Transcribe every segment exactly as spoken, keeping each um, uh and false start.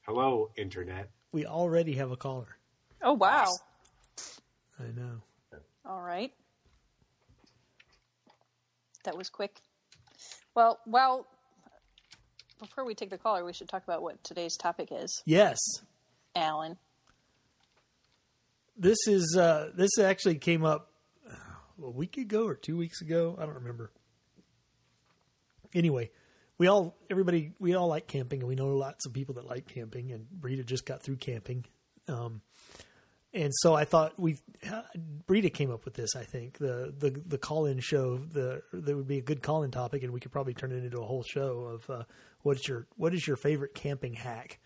Hello, Internet. We already have a caller. Oh, wow. I know. All right. That was quick. Well, well, before we take the caller, we should talk about what today's topic is. Yes. Alan. This is, uh, this actually came up a week ago or two weeks ago. I don't remember. Anyway, we all, everybody, we all like camping, and we know lots of people that like camping, and Brita just got through camping. Um, and so I thought we, uh, Brita came up with this, I think, the, the, the call-in show, the, that would be a good call-in topic, and we could probably turn it into a whole show of, uh, what's your, what is your favorite camping hack?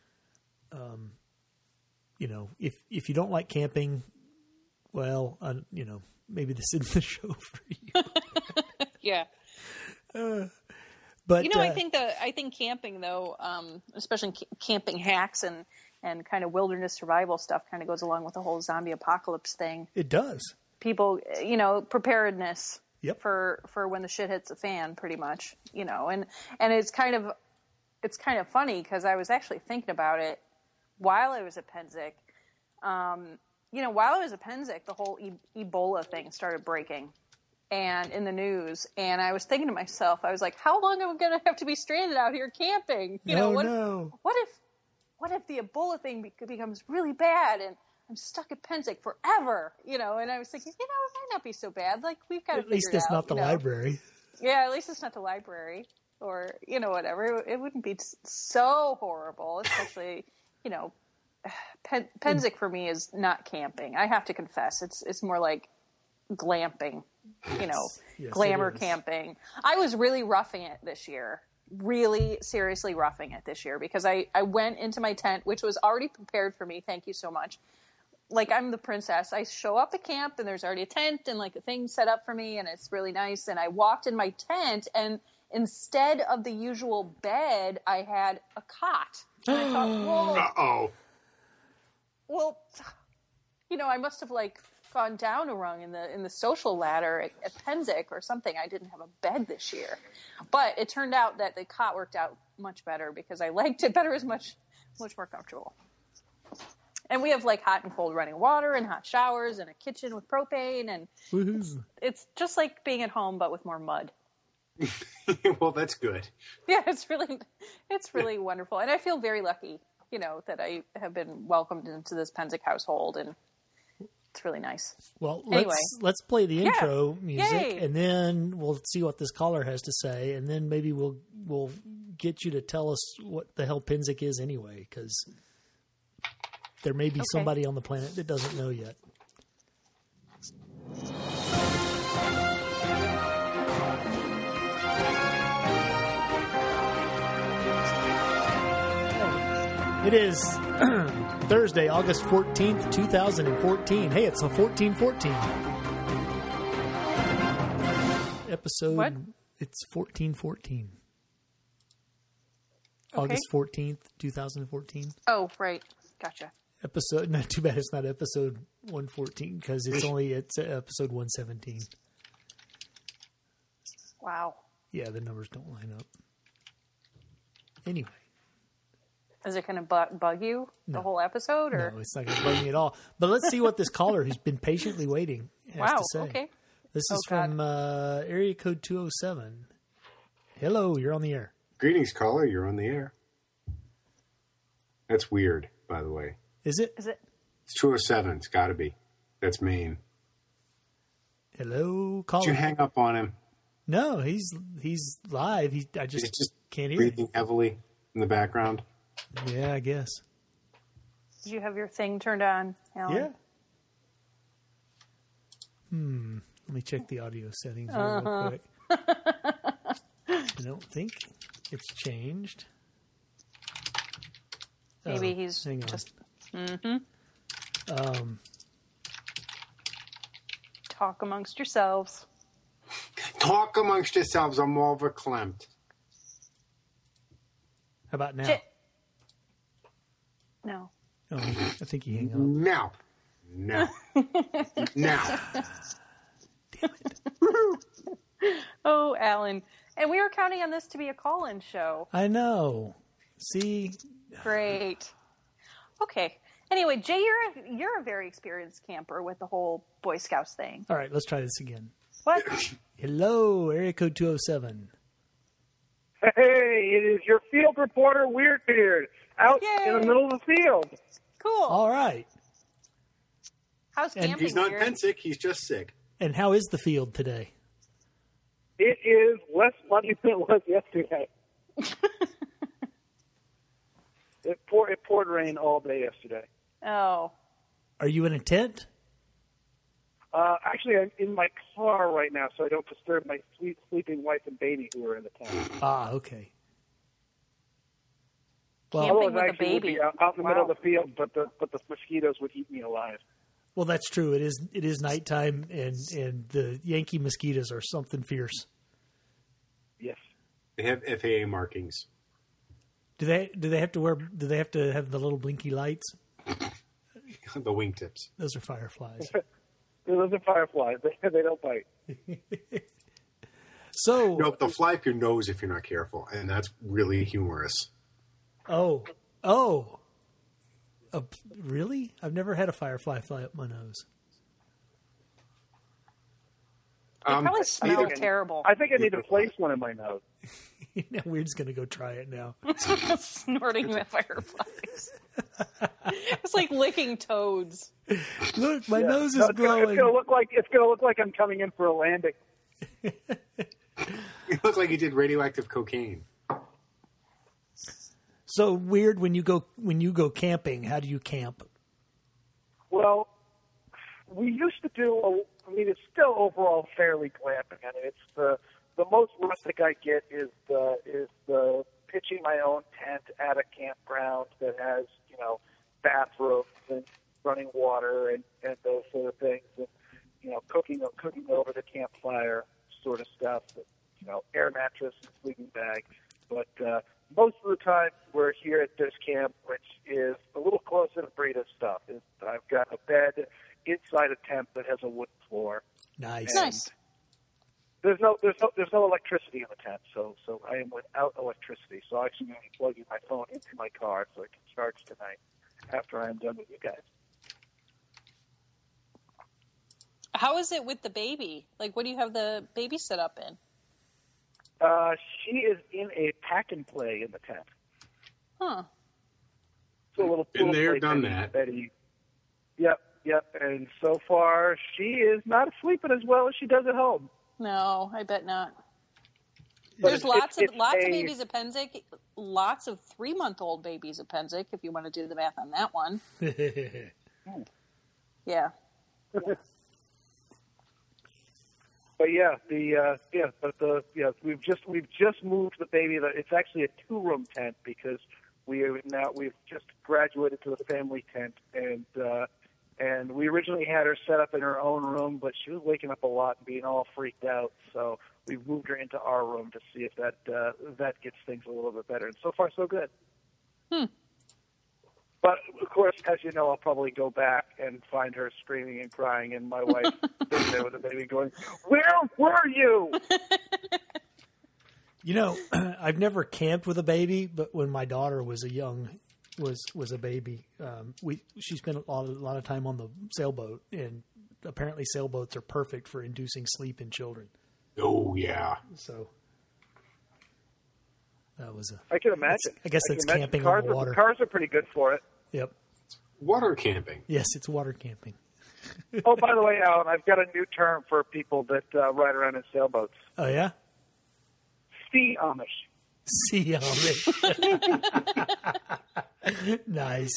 Um, you know, if, if you don't like camping, well, uh, you know, maybe this isn't the show for you. Yeah. Uh, but you know, uh, I think that I think camping though, um, especially c- camping hacks and, and kind of wilderness survival stuff, kind of goes along with the whole zombie apocalypse thing. It does. People, you know, preparedness yep. for for when the shit hits the fan, pretty much. You know, and and it's kind of it's kind of funny because I was actually thinking about it while I was at Pennsic. Um, you know, while I was at Pennsic, the whole e- Ebola thing started breaking. And in the news, and I was thinking to myself, I was like, how long am I going to have to be stranded out here camping? You know, oh, what, no. what if, what if the Ebola thing be- becomes really bad and I'm stuck at Pennsic forever? You know, and I was thinking, you know, it might not be so bad. Like we've got to at least figure it it's out, not the you know? library. Yeah, at least it's not the library, or you know, whatever. It, it wouldn't be so horrible, especially you know, Pen- Pennsic for me is not camping. I have to confess, it's it's more like glamping. You know, yes, glamour camping. I was really roughing it this year. Really seriously roughing it this year because I, I went into my tent, which was already prepared for me. Thank you so much. Like I'm the princess. I show up at camp and there's already a tent and like a thing set up for me and it's really nice. And I walked in my tent and instead of the usual bed, I had a cot. And I thought, whoa. Uh-oh. Well, you know, I must have like gone down a rung in the in the social ladder at, at Pennsic or something. I didn't have a bed this year, but it turned out that the cot worked out much better because I liked it better. As much much more comfortable. And we have like hot and cold running water and hot showers and a kitchen with propane and it's, it's just like being at home but with more mud. Well, that's good. Yeah, it's really it's really wonderful, and I feel very lucky, you know, that I have been welcomed into this Pennsic household and. It's really nice. Well, anyway. let's let's play the intro yeah. music, Yay. and then we'll see what this caller has to say, and then maybe we'll we'll get you to tell us what the hell Pennsic is anyway, because there may be okay. somebody on the planet that doesn't know yet. It is Thursday, August fourteenth, twenty fourteen. Hey, it's a fourteen fourteen. Episode. What? It's fourteen fourteen. Okay. August fourteenth, twenty fourteen. Oh, right. Gotcha. Episode, not too bad it's not episode one fourteen because it's only, it's episode one seventeen. Wow. Yeah, the numbers don't line up. Anyway. Is it going to bu- bug you the no. whole episode? Or? No, it's not going to bug me at all. But let's see what this caller who's been patiently waiting has wow, to say. Okay. This is oh, from uh, area code two oh seven. Hello, you're on the air. Greetings, caller. You're on the air. That's weird, by the way. Is it? Is it? It's two oh seven. It's got to be. That's Maine. Hello, caller. Did you hang up on him? No, he's he's live. He I just, he's just can't hear breathing him. heavily in the background. Yeah, I guess. Did you have your thing turned on, Alan? Yeah. Hmm. Let me check the audio settings here uh-huh. real quick. I don't think it's changed. Maybe oh, he's hang on. just... Mm-hmm. Um, Talk amongst yourselves. Talk amongst yourselves. I'm all verklempt. How about now? J- no. Oh, I think he hung up. Now. Now. Now. Damn it. Oh, Alan. And we were counting on this to be a call-in show. I know. See? Great. Okay. Anyway, Jay, you're a, you're a very experienced camper with the whole Boy Scouts thing. All right, let's try this again. What? Hello, area code two oh seven. Hey, it is your field reporter, Weirdbeard, out Yay. in the middle of the field. Cool. All right. How's And camping? He's not Weird? pensick. He's just sick. And how is the field today? It is less muddy than it was yesterday. it, pour, it poured rain all day yesterday. Oh. Are you in a tent? Uh, actually, I'm in my car right now, so I don't disturb my sweet sleeping wife and baby who are in the tent. Ah, okay. Well, Camping Otherwise, with I a actually would baby. be out, out in the Wow. middle of the field, but the but the mosquitoes would eat me alive. well, that's true. It is. It is nighttime, and and the Yankee mosquitoes are something fierce. Yes. They have F A A markings. Do they? Do they have to wear? Do they have to have the little blinky lights? The wingtips. Those are fireflies. Those are fireflies. They, they don't bite. So, No, they'll fly up your nose if you're not careful, and that's really humorous. oh, oh, uh, really? I've never had a firefly fly up my nose. They Um, probably smell think I- terrible. I think I need to place one in my nose. Now Weird's going to go try it now. Snorting the fireflies. It's like licking toads. Look, my Yeah. nose No, is it's gonna, glowing. it's gonna look like it's gonna look like I'm coming in for a landing. You look like you did radioactive cocaine. So Weird, when you go when you go camping, how do you camp? Well, we used to do. A, I mean, it's still overall fairly glamping. I mean, it's the the most rustic I get is the is the pitching my own tent at a campground that has you know bathrooms and running water and, and those sort of things, and you know cooking cooking over the campfire sort of stuff. You know, air mattress, sleeping bag, but. Uh, Most of the time, we're here at this camp, which is a little closer to Breda's stuff. Is I've got a bed inside a tent that has a wooden floor. Nice. Nice. There's no, there's no, there's no electricity in the tent, so, so I am without electricity. So I'm actually going to be plugging my phone into my car so I can charge tonight after I'm done with you guys. How is it with the baby? Like, what do you have the baby set up in? Uh, she is in a pack and play in the tent. Huh. So a little Been little there, play done thing, that. Betty. Yep, yep. And so far, she is not sleeping as well as she does at home. No, I bet not. But There's it's- lots of it's lots a- of babies at Penzic, lots of three month old babies at Penzic. If you want to do the math on that one, yeah. But yeah, the uh, yeah, but the yeah, we've just we've just moved the baby. It's actually a two room tent because we have now we've just graduated to the family tent, and uh, and we originally had her set up in her own room, but she was waking up a lot and being all freaked out. So we've moved her into our room to see if that uh, that gets things a little bit better. And so far, so good. Hmm. But, of course, as you know, I'll probably go back and find her screaming and crying, and my wife sitting there with the baby going, "Where were you?" You know, I've never camped with a baby, but when my daughter was a young was was a baby, um, we she spent a lot, a lot of time on the sailboat, and apparently sailboats are perfect for inducing sleep in children. Oh, yeah. So that was a. I can imagine. I guess I that's can imagine. camping cars on the are- water. Cars are pretty good for it. Yep. Water camping. Yes, it's water camping. Oh, by the way, Alan, I've got a new term for people that uh, ride around in sailboats. Oh yeah. Sea Amish. See how they. Nice.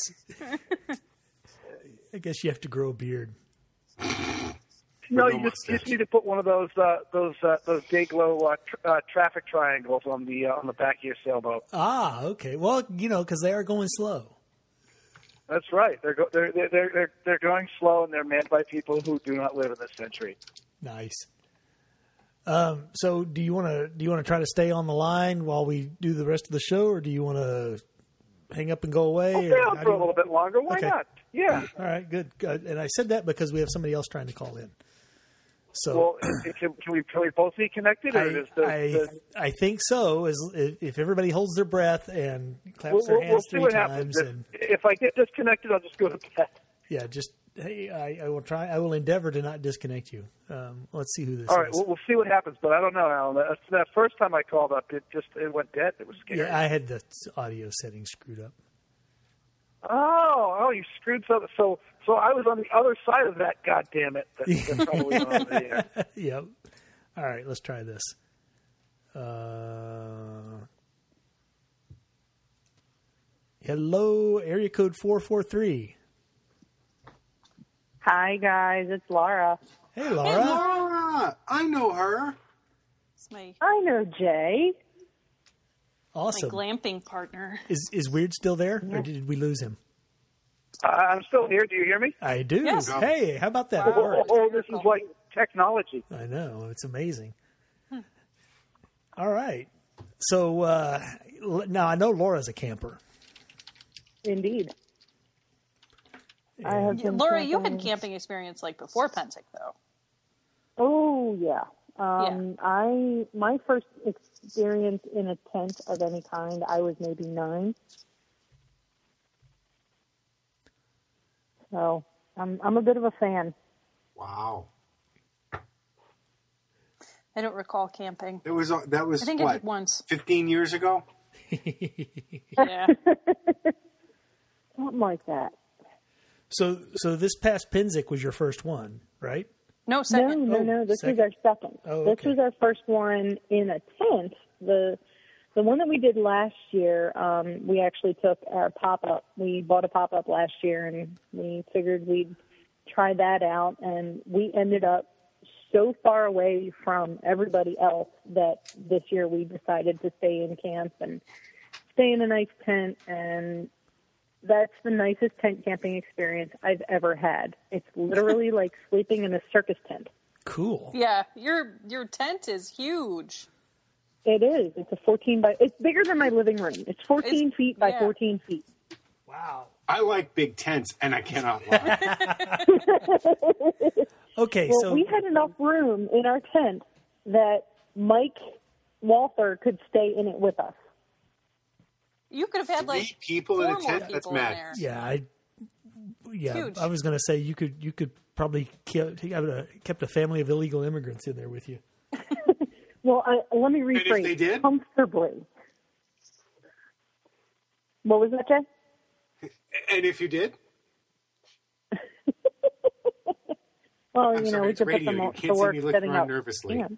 I guess you have to grow a beard. No, no you just, you just mustache. need to put one of those uh, those uh, those day glow uh, tr- uh, traffic triangles on the uh, on the back of your sailboat. Ah, okay. Well, you know, because they are going slow. That's right. They're, go- they're they're they're they're going slow, and they're manned by people who do not live in this century. Nice. Um, so, do you want to do you want to try to stay on the line while we do the rest of the show, or do you want to hang up and go away? I'll or stay how on do for a you- little bit longer. Why Okay. not? Yeah. All right, good, good. And I said that because we have somebody else trying to call in. So Well, can, can we can we both be connected, or I, does the, I, the, I think so. As if everybody holds their breath and claps we'll, their we'll, hands we'll see three what times, happens. If, and if I get disconnected, I'll just go to bed. yeah, just hey, I, I will try. I will endeavor to not disconnect you. Um, let's see who this All right, is. we'll, we'll see what happens, but I don't know, Alan. That, that first time I called up, it just it went dead. It was scary. Yeah, I had the audio settings screwed up. Oh, oh, you screwed something. So, so I was on the other side of that. God damn it! That, that probably went on the air. Yep. All right, let's try this. Uh, hello, area code four four three. Hi, guys. It's Laura. Hey, Hey, Laura. Laura! I know her. It's my, I know Jay. my Awesome. glamping partner. Is is Weird still there, or did we lose him? Uh, I'm still here. Do you hear me? I do. Yes. Hey, how about that? Wow. It Oh, worked. oh, this is like technology. I know. It's amazing. All right. So uh, l- now I know Laura's a camper. Indeed. I have Yeah, been Laura, you had camping- camping experience like before Pentic, though. Oh, yeah. Um, I my first experience in a tent of any kind, I was maybe nine. So I'm I'm a bit of a fan. Wow. I don't recall camping. It was uh, that was I think I what did once. fifteen years ago. Yeah. Something like that. So so this past Penzic was your first one, right? No, No, second. no, Oh, no. This second. was our second. Oh, This okay. was our first one in a tent. The the one that we did last year, um, we actually took our pop up. We bought a pop up last year, and we figured we'd try that out. And we ended up so far away from everybody else that this year we decided to stay in camp and stay in a nice tent. And that's the nicest tent camping experience I've ever had. It's literally like sleeping in a circus tent. Cool. Yeah, your your tent is huge. It is. It's a fourteen by. It's bigger than my living room. It's fourteen It's- feet by yeah. fourteen feet. Wow. I like big tents, and I cannot lie. Okay, Well, so we had enough room in our tent that Mike Walther could stay in it with us. You could have had like Three people in a four more tent? That's people in mad. there. yeah, I yeah, Huge. I was going to say you could you could probably kept have a, kept a family of illegal immigrants in there with you. Well, I, let me if rephrase. they did? Comfortably. What was that, Jay? And if you did, Well, I'm you know, sorry, we it's could put radio. them You all can't to see work me looking setting around up nervously. camp.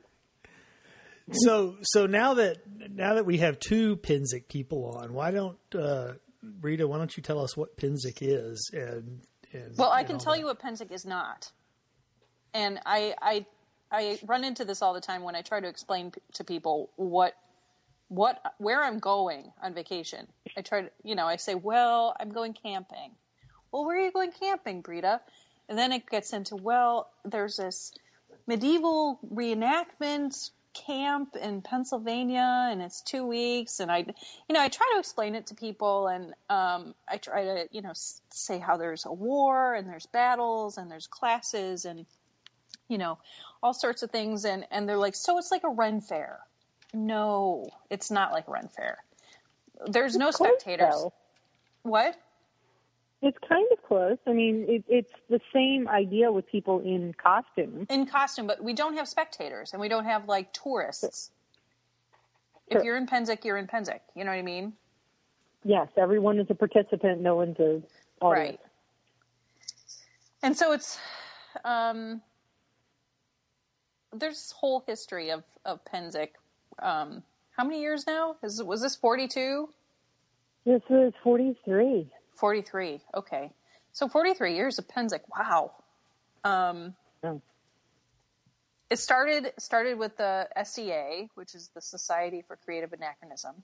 So so now that now that we have two Penzic people on, why don't uh, Rita? Why don't you tell us what Penzic is? And, and Well, I and can all tell that. you what Penzic is not. And I, I, I run into this all the time when I try to explain p- to people what, what, where I'm going on vacation. I try to, you know, I say, well, I'm going camping. Well, where are you going camping, Brita? And then it gets into, well, there's this medieval reenactment camp in Pennsylvania, and it's two weeks. And I, you know, I try to explain it to people, and um, I try to, you know, s- say how there's a war, and there's battles, and there's classes, and, you know, all sorts of things. And, and they're like, so it's like a Ren Fair. No, it's not like a Ren Fair. There's no Of course, spectators. though. What? It's kind of close. I mean, it, it's the same idea with people in costume. In costume, but we don't have spectators, and we don't have like tourists. If Sure. you're in Penzic, you're in Penzic. You know what I mean? Yes, everyone is a participant. No one's a audience. Right. And so it's, um, there's this whole history of, of Penzic. Um, how many years now? Is, was this forty-two? This was forty-three. forty-three. Okay. So forty-three years of Penzic. Wow. Um, Oh. It started started with the S C A, which is the Society for Creative Anachronism.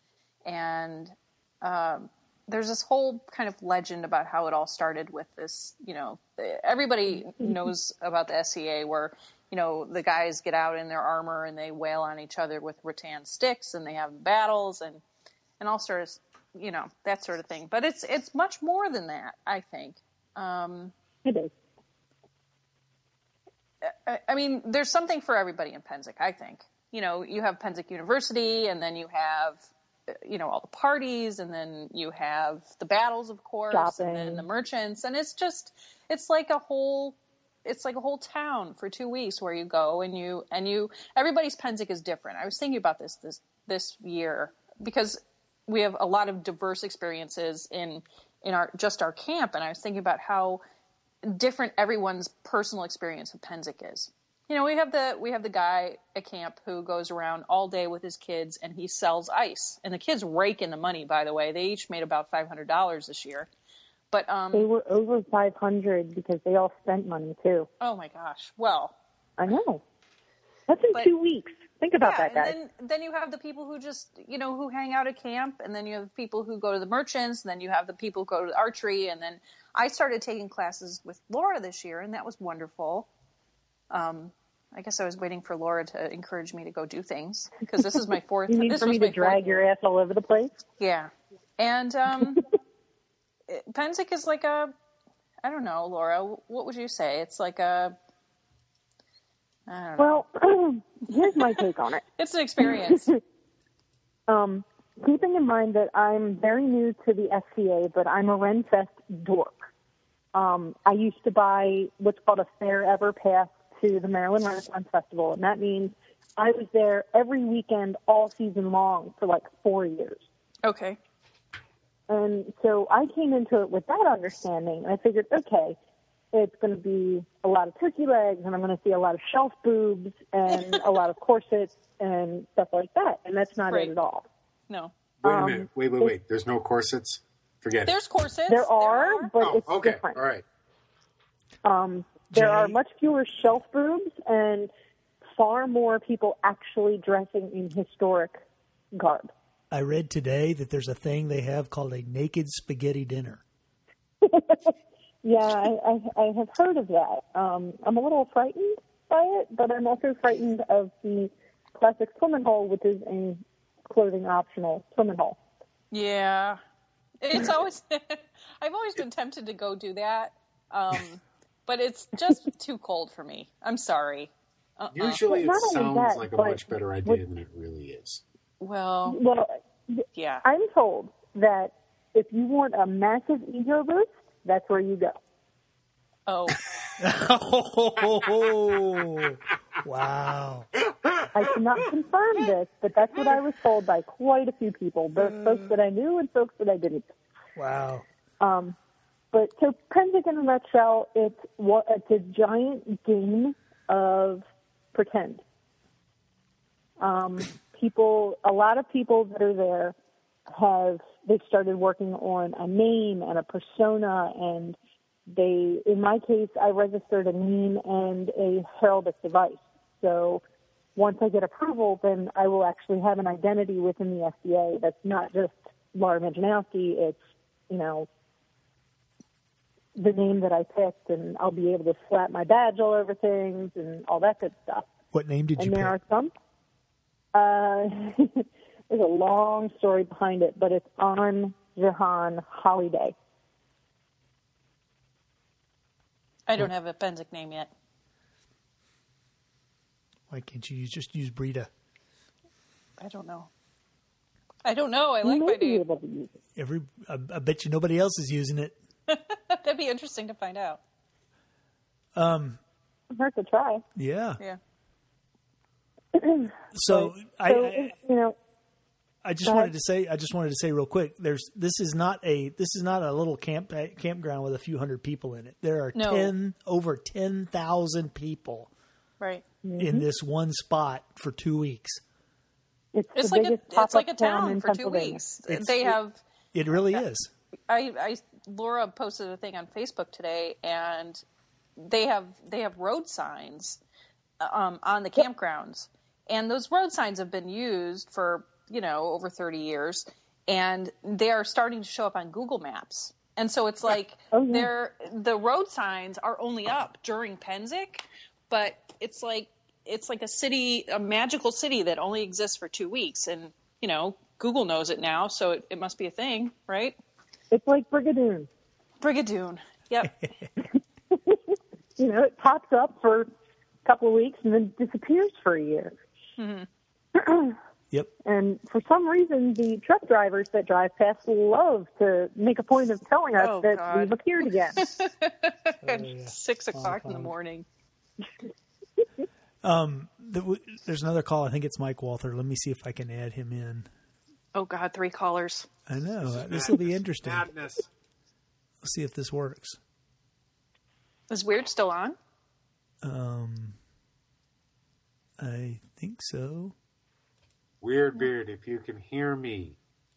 And um, there's this whole kind of legend about how it all started with this, you know, everybody knows about the S C A where, you know, the guys get out in their armor and they wail on each other with rattan sticks and they have battles and, and all sorts of, you know, that sort of thing. But it's it's much more than that, I think. Um, It is. I, I mean, there's something for everybody in Pennsic, I think. You know, you have Pennsic University, and then you have, you know, all the parties, and then you have the battles, of course, Shopping. and then the merchants, and it's just, it's like a whole, it's like a whole town for two weeks where you go and you, and you, everybody's Pennsic is different. I was thinking about this, this, this year, because we have a lot of diverse experiences in, in our, just our camp. And I was thinking about how different everyone's personal experience of Pennsic is. You know, we have the we have the guy at camp who goes around all day with his kids and he sells ice. And the kids rake in the money, by the way. They each made about five hundred dollars this year. But um, They were over five hundred because they all spent money too. Oh my gosh. Well, I know. That's in but, two weeks. Think about yeah, that, guys. And then, then you have the people who just, you know, who hang out at camp, and then you have people who go to the merchants, and then you have the people who go to the archery, and then I started taking classes with Laura this year, and that was wonderful. Um, I guess I was waiting for Laura to encourage me to go do things, because this is my fourth. You need this for was me my to drag fourth, your ass all over the place? Yeah. And um, Pennsic is like a, I don't know, Laura, what would you say? It's like a, I don't know. Well, here's my take on it. It's an experience. Um, keeping in mind that I'm very new to the S C A, but I'm a Renfest dork. Um, I used to buy what's called a Fair Ever Pass to the Maryland Renaissance Festival, and that means I was there every weekend all season long for like four years. Okay. And so I came into it with that understanding, and I figured, okay, it's going to be a lot of turkey legs, and I'm going to see a lot of shelf boobs and a lot of corsets and stuff like that, and that's not Right. it at all. No. Wait a Um, minute. Wait, wait, wait. There's no corsets? Forget There's it. corsets. There are, but Oh, it's okay. different. All right. Um, there Jay? are much fewer shelf boobs and far more people actually dressing in historic garb. I read today that there's a thing they have called a naked spaghetti dinner. Yeah, I, I, I have heard of that. Um, I'm a little frightened by it, but I'm also frightened of the classic swimming hole, which is a clothing optional swimming hole. Yeah. It's always, I've always been tempted to go do that. Um, but it's just too cold for me. I'm sorry. Uh-uh. Usually Well, it not only sounds that, like a but much better idea with- than it really is. Well, Well, yeah. I'm told that if you want a massive ego boost, that's where you go. Oh, Oh, wow. I cannot confirm this, but that's what I was told by quite a few people, both folks that I knew and folks that I didn't. Wow. Um, but so Pennsic in a nutshell, it's what it's a giant game of pretend. Um, people, a lot of people that are there have they've started working on a name and a persona, and they, in my case, I registered a name and a heraldic device. So once I get approval, then I will actually have an identity within the S D A that's not just Laura Majanowski. It's, you know, the name that I picked, and I'll be able to slap my badge all over things and all that good stuff. What name did you And there pick? are some. Uh, there's a long story behind it, but it's on Jahan Holiday. I don't have a Pennsic name yet. Why can't you use, just use Brita? I don't know. I don't know. I You like may my be name. able to use it. Every, I, I bet you nobody else is using it. That'd be interesting to find out. Um, It hurts to try. yeah. Yeah. So, I, So, I, you know, I just Go wanted ahead. to say, I just wanted to say real quick. There's this is not a this is not a little camp campground with a few hundred people in it. There are No. ten over ten thousand people Right. in this one spot for two weeks. it's, It's the like a biggest it's pop-up like a town town in for two Pennsylvania. weeks. It's- they it- have. It really is. I, I Laura posted a thing on Facebook today, and they have they have road signs um, on the campgrounds, and those road signs have been used for you know over thirty years, and they are starting to show up on Google Maps. And so it's like Oh, yeah. they're the road signs are only up during Pennsic, but it's like it's like a city, a magical city that only exists for two weeks, and you know Google knows it now, so it, it must be a thing, right? It's like Brigadoon. Brigadoon. Yep. You know, it pops up for a couple of weeks and then disappears for a year. Mm-hmm. Yep. And for some reason, the truck drivers that drive past love to make a point of telling us Oh, that God. we've appeared again. yeah. Six o'clock in the honk. morning. Um, the, there's another call. I think it's Mike Walther. Let me see if I can add him in. Oh God, three callers. I know. This will be interesting. Madness. Let's see if this works. Is Weird still on? Um, I think so. Weird Beard, if you can hear me,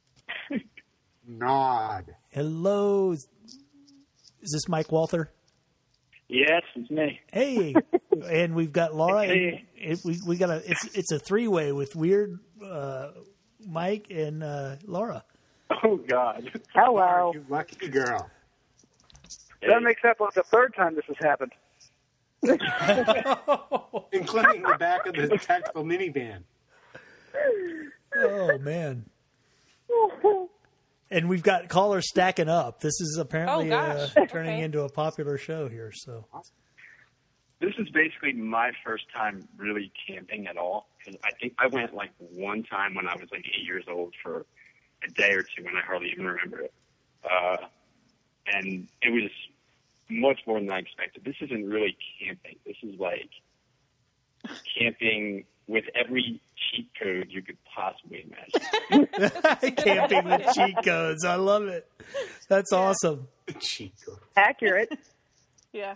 nod. Hello. Is this Mike Walther? Yes, it's me. Hey, and we've got Laura. Hey. And it, we we got a it's it's a three way with Weird, uh, Mike, and uh, Laura. Oh, God. Hello. You lucky girl. That makes that like the third time this has happened. Including the back of the tactical minivan. Oh man. And we've got callers stacking up. This is apparently Oh, uh, gosh. turning Okay. into a popular show here. So This is basically my first time really camping at all. Because I think I went like one time when I was like eight years old for a day or two, and I hardly even remember it. Uh, and it was much more than I expected. This isn't really camping. This is like camping with every cheat code you could possibly imagine. camping with cheat codes. I love it. That's awesome. Chico. Accurate. Yeah.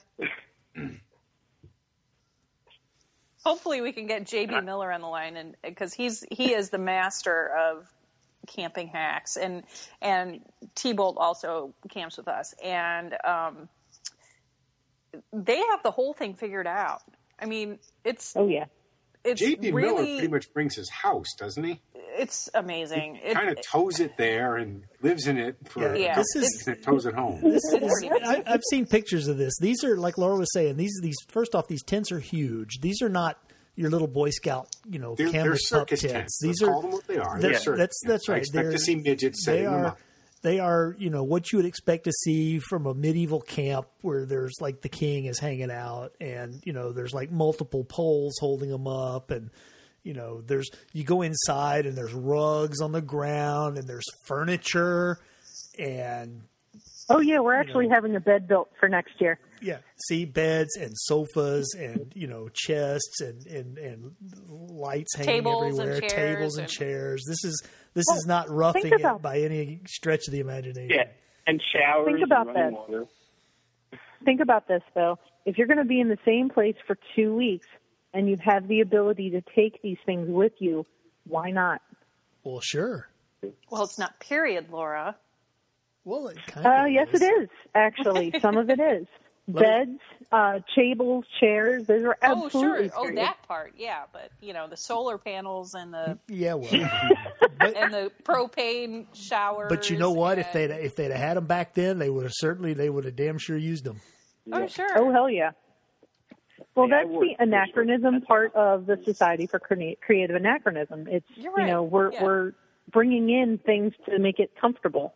Hopefully, we can get J B Miller on the line, and because he's he is the master of camping hacks, and and T-Bolt also camps with us, and um, they have the whole thing figured out. I mean, it's Oh, yeah. it's J B really Miller pretty much brings his house, doesn't he? it's amazing. It, Kind of tows it there and lives in it for Yeah, Yeah. this is and it tows it home. this is. pretty good. I, I've seen pictures of this. These are like Laura was saying. These these first off, these tents are huge. These are not your little Boy Scout, you know, They're, they're canvas pup circus tents. tents. These Let's are call them what they are. they're- They're circus that's that's tents. I right. expect They're- to see midgets They setting them are. up. They are, you know, what you would expect to see from a medieval camp where there's like the king is hanging out and, you know, there's like multiple poles holding them up and, you know, there's, you go inside and there's rugs on the ground and there's furniture and, Oh, yeah, we're actually know. having a bed built for next year. yeah, see beds and sofas and, you know, chests and, and, and lights hanging Tables and everywhere, chairs tables and, and- chairs. This is, this Well, is not roughing think it about- by any stretch of the imagination. Yeah, and showers Think about and running that. water. Think about this, though. If you're going to be in the same place for two weeks and you have the ability to take these things with you, why not? Well, sure. well, it's not period, Laura. Well, it kind Uh, of yes, it is, actually. Some of it is. Beds, uh, tables, chairs, those are Oh, absolutely sure. Oh, period. that part, yeah. But you know, the solar panels and the Yeah, well, but, and the propane showers. but you know what? If and- they'd if they'd had them back then, they would have certainly they would have damn sure used them. oh, sure. Oh, hell yeah. Well, Yeah, I that's would. the anachronism part of the Society for Crea- Creative Anachronism. It's, You're you right. know, we're, Yeah. we're bringing in things to make it comfortable.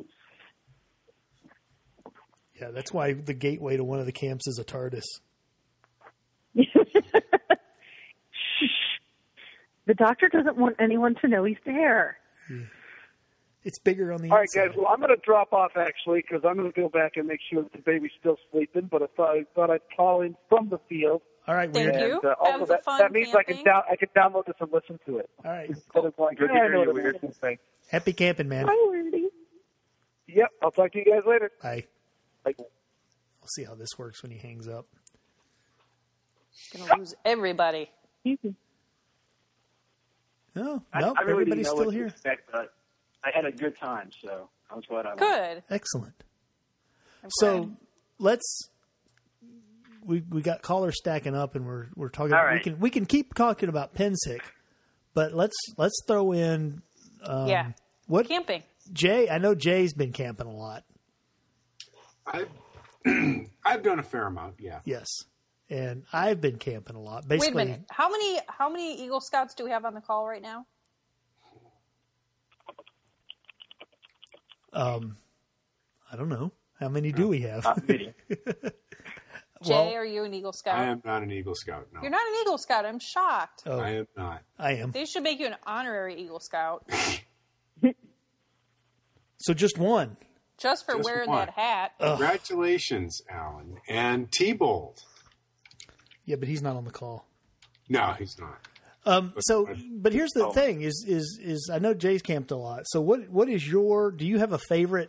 Yeah, that's why the gateway to one of the camps is a TARDIS. The doctor doesn't want anyone to know he's there. It's bigger on the All right, inside. guys. Well, I'm going to drop off actually because I'm going to go back and make sure that the baby's still sleeping. But I thought, I thought I'd call in from the field. All right, Thank weird. you. And uh, also Have that, fun that means I can camping. down, I can download this and listen to it All right, instead of like, Good to yeah, I hear know you, what Weird. it is. Thing. happy camping, man. Hi, Wendy. Yep. I'll talk to you guys later. Bye. Like, We'll see how this works when he hangs up. Gonna lose everybody. No, no, I, I really didn't everybody's know still what to here. expect, but I had a good time, so I was glad I went. Good. Excellent. I'm So glad. let's. We we got callers stacking up, and we're we're talking. All We right. can we can keep talking about Pensick, but let's let's throw in. Um, Yeah. What Camping. Jay? I know Jay's been camping a lot. I've, I've done a fair amount, yeah. Yes, and I've been camping a lot. Wait a Basically, minute. How many how many Eagle Scouts do we have on the call right now? um, I don't know how many do we have. Not many. Jay, well, are you an Eagle Scout? I am not an Eagle Scout, no. You're not an Eagle Scout. I'm shocked. Oh, I am not. I am. They should make you an honorary Eagle Scout So just one. just for Just wearing one. that hat. Congratulations, Alan. And T-Bold. Yeah, but he's not on the call. No, he's not. Um, so, but here's the Oh. thing: is is is I know Jay's camped a lot. So, what what is your? Do you have a favorite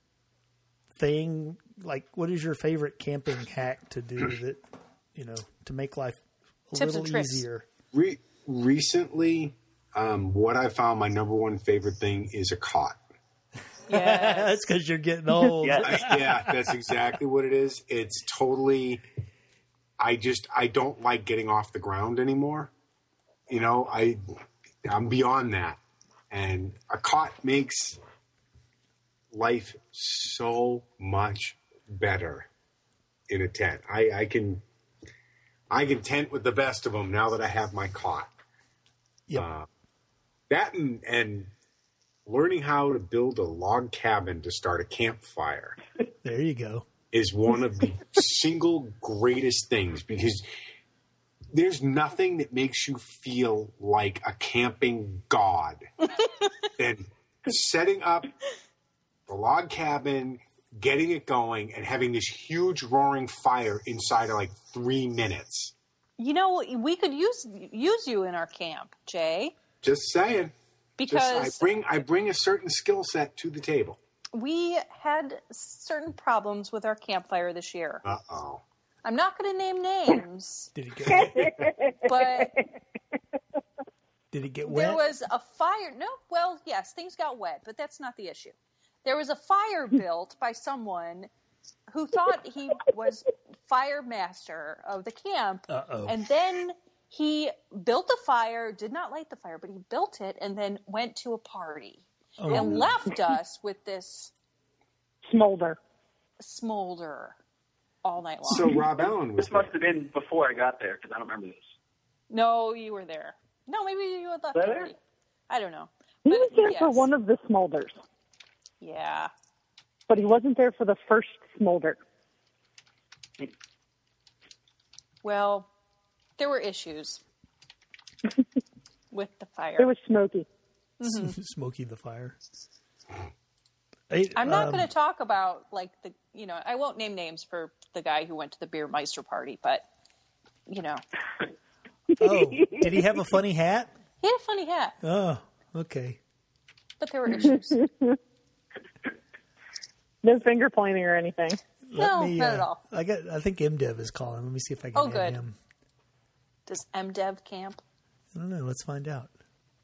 thing? Like, what is your favorite camping hack to do that you know to make life a Tips and little tricks. easier? Re- recently, um, what I found my number one favorite thing is a cot. Yeah. That's because you're getting old. Yeah. I, yeah, that's exactly what it is. It's totally. I just I don't like getting off the ground anymore. You know, I I'm beyond that, and a cot makes life so much better in a tent. I, I can I can tent with the best of them now that I have my cot. Yep. Uh, that and, and learning how to build a log cabin to start a campfire There you go. is one of the single greatest things, because there's nothing that makes you feel like a camping god than setting up the log cabin, getting it going, and having this huge roaring fire inside of like three minutes. You know, we could use use you in our camp, Jay, Just saying. because Just, I bring I bring a certain skill set to the table. we had certain problems with our campfire this year. Uh oh. I'm not going to name names, Did it get but Did it get there wet? was a fire. No, well, yes, things got wet, but that's not the issue. There was a fire built by someone who thought he was fire master of the camp, Uh-oh. and then he built the fire, did not light the fire, but he built it, and then went to a party Oh, and no. left us with this Smolder. smolder all night long. So Rob Allen was This must have been before I got there because I don't remember this. No, you were there. No, maybe you had left Was I already. there? I don't know. He But was there for yes. one of the smolders, Yeah. but he wasn't there for the first smolder. Well, there were issues with the fire. It was smoky. Smokey the Fire. Hey, I'm not um, going to talk about like the you know I won't name names for the guy who went to the beer meister party, but you know Oh, did he have a funny hat? he had a funny hat, Oh, okay. but there were issues. No finger pointing or anything. Let No, me, not uh, at all. I got. I think MDev is calling. Let me see if I can Oh, add good. him. Does MDev camp? I don't know. Let's find out.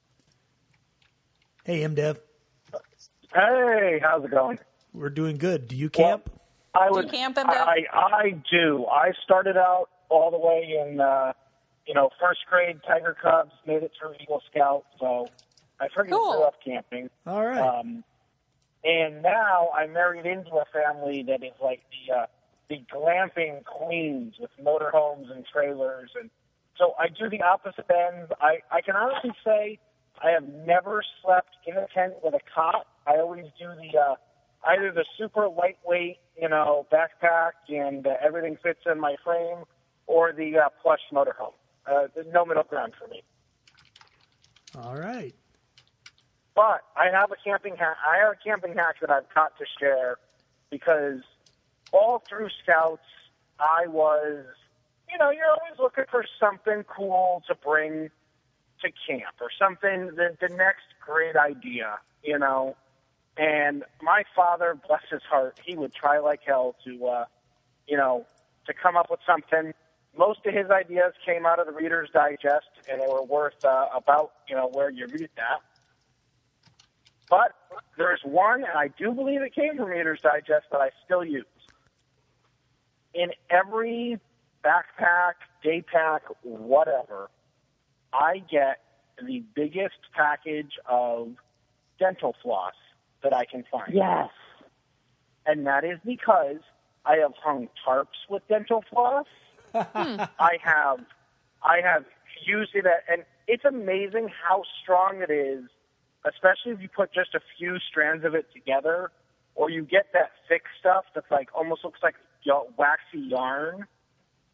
Hey, MDev. Hey, how's it going? We're doing good. Do you camp? I Do would. you camp in I, I do. I started out all the way in, uh, you know, first grade Tiger Cubs, made it through Eagle Scout, so I freaking Cool. grew up camping. All right. Um, and now I'm married into a family that is like the uh, the glamping queens with motorhomes and trailers, and so I do the opposite ends. I, I can honestly say I have never slept in a tent with a cot. I always do the uh, either the super lightweight, you know, backpack and uh, everything fits in my frame, or the uh, plush motorhome. Uh, there's no middle ground for me. All right. But I have a camping hack. I have a camping hack that I've got to share because all through Scouts, I was, you know, you're always looking for something cool to bring to camp or something, the, the next great idea, you know. And my father, bless his heart, he would try like hell to, uh, you know, to come up with something. Most of his ideas came out of the Reader's Digest, and they were worth uh, about, you know, where you read that. But there's one, and I do believe it came from Reader's Digest, that I still use. In every backpack, day pack, whatever, I get the biggest package of dental floss that I can find. Yes. And that is because I have hung tarps with dental floss. I have I have used it, at, and it's amazing how strong it is, especially if you put just a few strands of it together, or you get that thick stuff that's like almost looks like y- waxy yarn.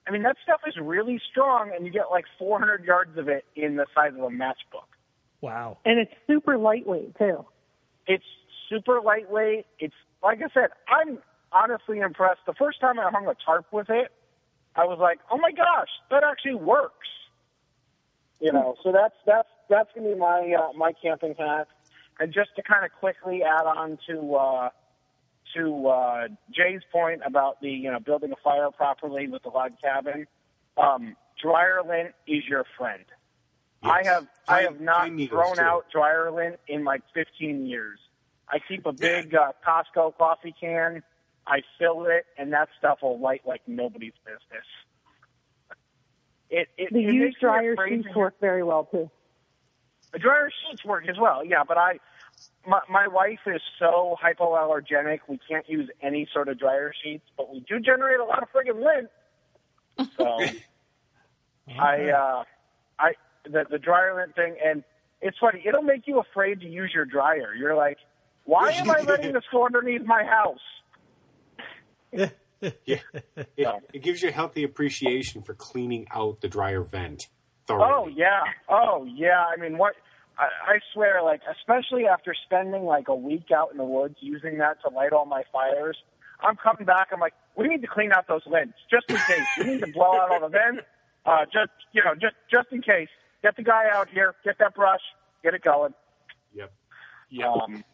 I mean, that stuff is really strong, and you get like four hundred yards of it in the size of a matchbook. Wow. And it's super lightweight, too. It's super lightweight. It's, like I said, I'm honestly impressed. The first time I hung a tarp with it, I was like, oh my gosh, that actually works. You know, so that's that's that's gonna be my uh, my camping hack. And just to kind of quickly add on to uh, to uh, Jay's point about the you know building a fire properly with the log cabin, um, dryer lint is your friend. Yes. I have I, I have not thrown too. out dryer lint in like fifteen years. I keep a big uh, Costco coffee can. I fill it, and that stuff will light like nobody's business. It, it, The it used dryer sheets sheets work very well, too. The dryer sheets work as well, yeah, but I, my, my wife is so hypoallergenic, we can't use any sort of dryer sheets, but we do generate a lot of friggin' lint. So, I, uh, I, the, the dryer lint thing, and it's funny, it'll make you afraid to use your dryer. You're like, why am I letting this go underneath my house? Yeah, it, it gives you a healthy appreciation for cleaning out the dryer vent thoroughly. Oh yeah, oh yeah. I mean, what? I, I swear, like, especially after spending like a week out in the woods using that to light all my fires, I'm coming back. I'm like, we need to clean out those lints just in case. We need to blow out all the vents, uh, just you know, just just in case. Get the guy out here. Get that brush. Get it going. Yep. Yep. Um,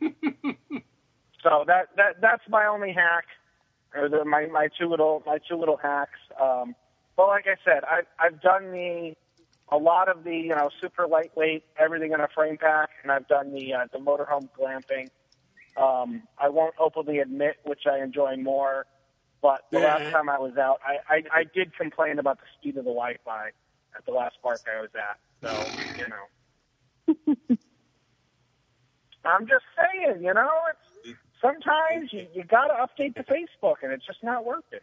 so that that that's my only hack. Or the, my my two little my two little hacks. Um, but like I said, I I've done the a lot of the you know super lightweight everything in a frame pack, and I've done the uh, the motorhome glamping. Um, I won't openly admit which I enjoy more, but the Yeah. last time I was out, I, I I did complain about the speed of the Wi-Fi at the last park I was at. So you know, I'm just saying, you know, it's. Sometimes you, you got to update to Facebook, and it's just not working.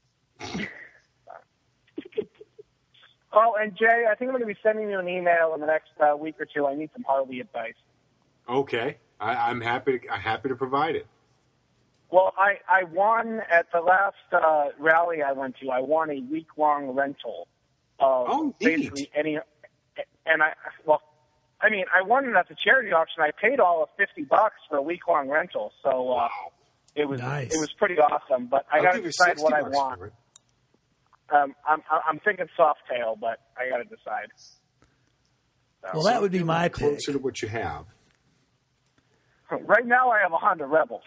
Oh, and Jay, I think I'm going to be sending you an email in the next uh, week or two. I need some Harley advice. Okay, I, I'm happy. To, I'm happy to provide it. Well, I, I won at the last uh, rally I went to. I won a week long rental of Oh, neat. basically any, and I well. I mean, I won it at the charity auction. I paid all of fifty bucks for a week long rental, so uh, Wow. it was Nice. it was pretty awesome. But I I'll got to give you decide sixty what I bucks want. for it. Um, I'm I'm thinking Softail, but I got to decide. So, Well, that would be my pick. Closer to what you have. right now, I have a Honda Rebel,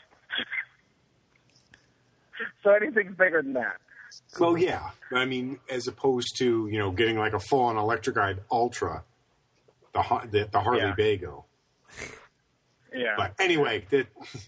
so anything's bigger than that. Well, yeah. I mean, as opposed to you know getting like a full-on electrified Ultra, the Har- the, the Harley Yeah. Bago. Yeah. But anyway, the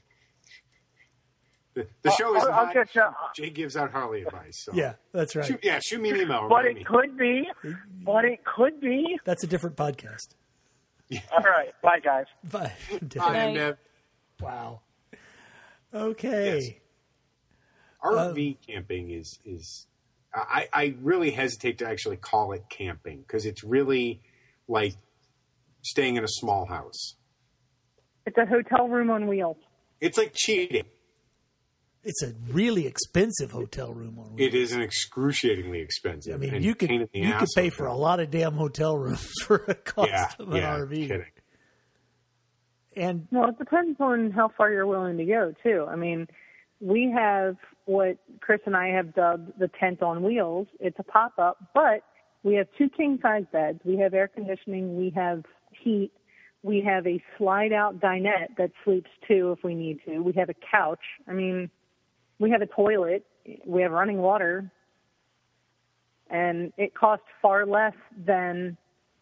the, the show is I'll, I'll not. get you. Jay gives out Harley advice. So. Yeah, that's right. Shoot, yeah, shoot me an email. But remind it me. could be. But it could be. That's a different podcast. All right. Bye, guys. Bye. Hi, Night. Nev. Wow. Okay. Yes. R V camping is is I, I really hesitate to actually call it camping because it's really like staying in a small house. It's a hotel room on wheels. It's like cheating. It's a really expensive hotel room on It is an excruciatingly expensive. I mean, and you could pain in the you could ass pay hotel. for a lot of damn hotel rooms for a cost Yeah, of an yeah, R V. kidding. And Well, it depends on how far you're willing to go, too. I mean, we have what Chris and I have dubbed the tent on wheels. It's a pop-up, but we have two king-size beds. We have air conditioning. We have heat. We have a slide-out dinette that sleeps two if we need to. We have a couch. I mean, we have a toilet. We have running water. And it costs far less than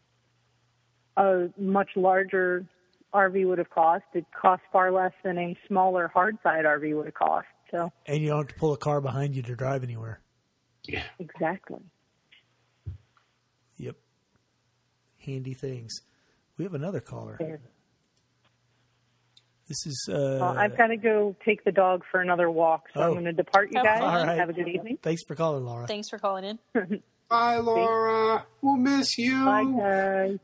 a much larger R V would have cost. It costs far less than a smaller hard side R V would have cost. So and you don't have to pull a car behind you to drive anywhere. Yeah. exactly. Yep. Handy things. We have another caller. There. This is uh Well, I've got to go take the dog for another walk, so Oh. I'm going to depart you Oh, guys. all right. Have a good evening. Thanks for calling, Laura. Thanks for calling in. Bye, Laura. We'll miss you. Bye, guys.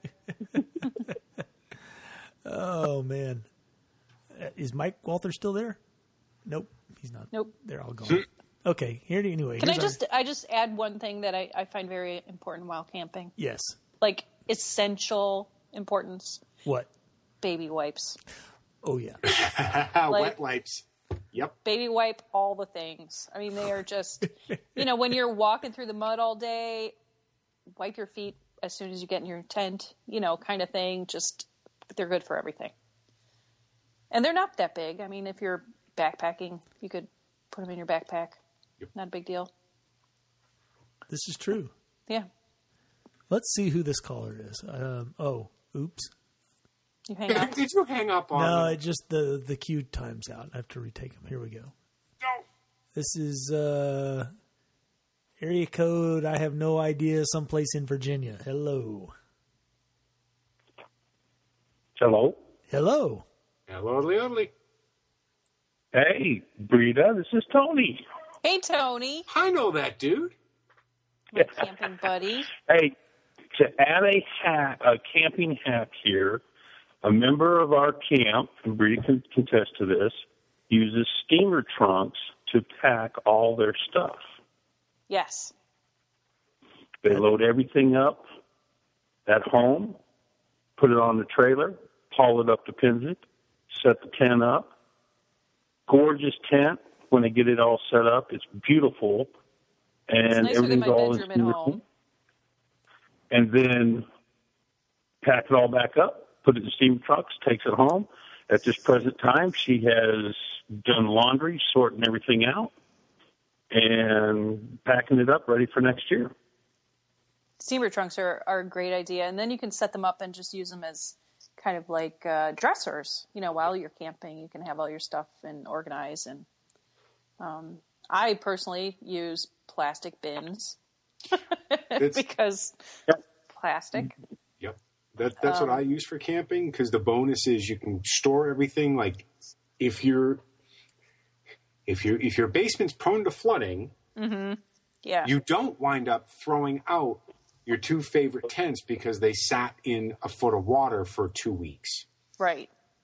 Oh man. Uh, Is Mike Walther still there? Nope, he's not. Nope. They're all gone. Okay, here anyway. Can I here's just our- I just add one thing that I, I find very important while camping? Yes. Like essential importance. What? Baby wipes. Oh yeah. Wet wipes. Yep. Baby wipe all the things. I mean, they are just, you know, when you're walking through the mud all day, wipe your feet as soon as you get in your tent, you know, kind of thing. Just, they're good for everything. And they're not that big. I mean, if you're backpacking, you could put them in your backpack. Yep. Not a big deal. This is true. Yeah. Let's see who this caller is. Um, oh, oops. You hang up. Did you hang up on No, me? it just the the queue times out. I have to retake them. Here we go. No. This is uh, area code. I have no idea. Someplace in Virginia. Hello. Hello. Hello. Hello, Leodley. Hey, Brita, this is Tony. Hey, Tony. I know that dude. My camping buddy. Hey, to add a hack, a camping hack here, a member of our camp, and Brita can contest to this, uses steamer trunks to pack all their stuff. Yes. They load everything up at home, put it on the trailer, haul it up to Pinzik, set the tent up. Gorgeous tent when they get it all set up. It's beautiful. And It's nicer than everything's my all bedroom at in home. And then pack it all back up, put it in steam trucks, takes it home. At this present time, she has done laundry, sorting everything out, and packing it up ready for next year. Steamer trunks are, are a great idea. And then you can set them up and just use them as kind of like uh, dressers. You know, while you're camping, you can have all your stuff and organize. And um, I personally use plastic bins because Yep. plastic. Yep. That, that's Um, what I use for camping, because the bonus is you can store everything. Like if you're if you if your basement's prone to flooding, Yeah. you don't wind up throwing out your two favorite tents because they sat in a foot of water for two weeks. right.